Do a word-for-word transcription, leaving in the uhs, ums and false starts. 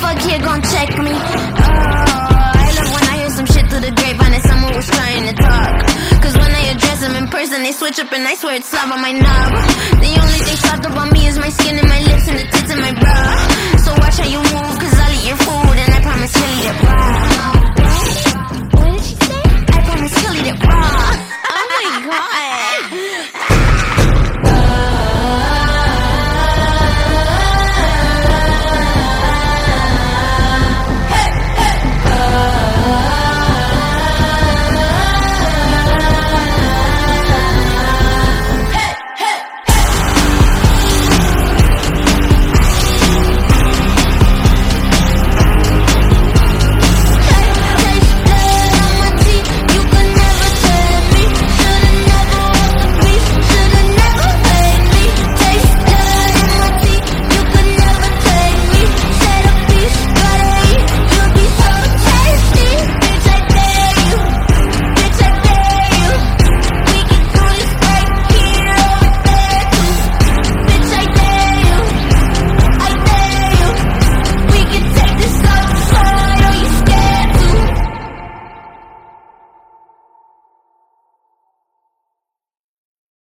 fuck here gon' check me? Oh, I love when I hear some shit through the grapevine and someone was trying to talk. Cause when I address them in person, they switch up and I swear it's love on my knob. The only thing soft about me is my skin and my lips and the tits and my bra. So watch how you move.